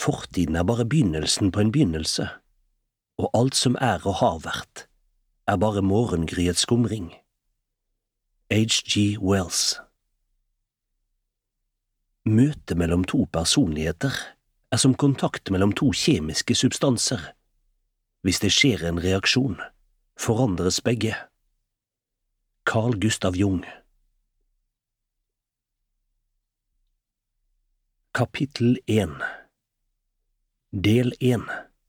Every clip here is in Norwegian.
Fortiden bare begynnelsen på en begynnelse, og alt som og har vært, bare morgengryets skumring. H.G. Wells. Møte mellom to personligheter som kontakt mellom to kjemiske substanser. Hvis det skjer en reaksjon, forandres begge. Carl Gustav Jung. Kapittel 1. Del 1.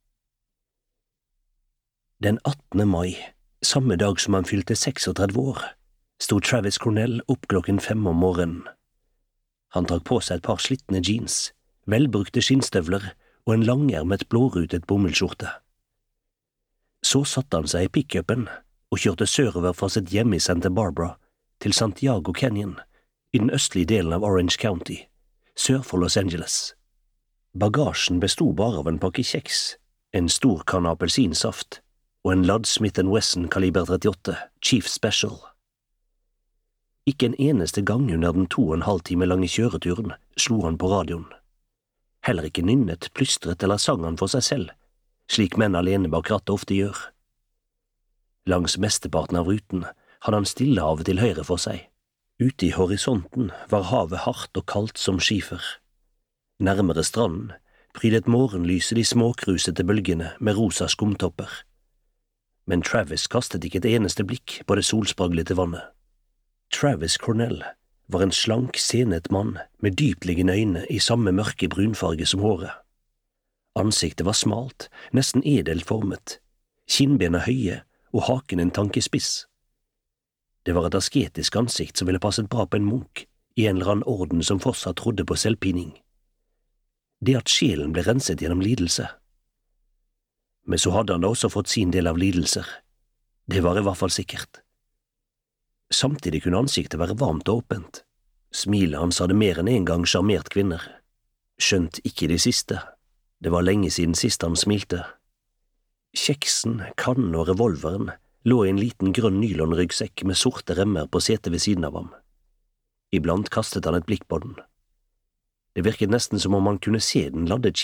Den 18. mai, samme dag som han fylte 36 år, stod Travis Cornell opp klokken 5 om morgenen. Han trakk på seg et par slittne jeans, velbrukte skinnstøvler og en langermet blårutet bomullskjorte. Så satte han seg i pick-upen og kjørte sørover fra sitt hjemme i Santa Barbara til Santiago Canyon i den østlige delen av Orange County, sør for Los Angeles. Bagasjen bestod bare av en pakke kjeks, en stor kanne appelsinsaft og en ladd Smith & Wesson kaliber 38 Chief Special. Ikke en eneste gang under den 2,5 time lange kjøreturen slo han på radioen. Heller ikke nynnet, plystret eller sang han for seg selv, slik menn alene bak rattet ofte gjør. Langs mesteparten av ruten hadde han Stillehavet til høyre for seg. Ute i horisonten var havet hardt og kaldt som skifer. Nærmere stranden prydet morgenlyset de småkrusete bølgene med rosa skumtopper. Men Travis kastet ikke et eneste blikk på det solspraglete vannet. Travis Cornell var en slank, senet mann med dyptliggende øyne i samme mørke brunfarge som håret. Ansiktet var smalt, nesten edelt formet, kinnbena høye og haken en tankespiss. Det var et asketisk ansikt som ville passet bra på en munk i en eller annen orden som fortsatt trodde på selvpining. Det at sjelen ble renset gjennom lidelse. Men så hadde han da også fått sin del av lidelser. Det var i hvert fall sikkert. Samtidig kunne ansiktet være varmt og åpent. Smilet hans hadde mer enn en gang sjarmert kvinner. Skjønt ikke de siste. Det var lenge siden sist han smilte. Kjeksen, kannen og revolveren lå i en liten grønn nylonryggsekk med sorte remmer på setet ved siden av ham. Iblant kastet han et blikk på den. Det virket nesten som om han kunne se den ladde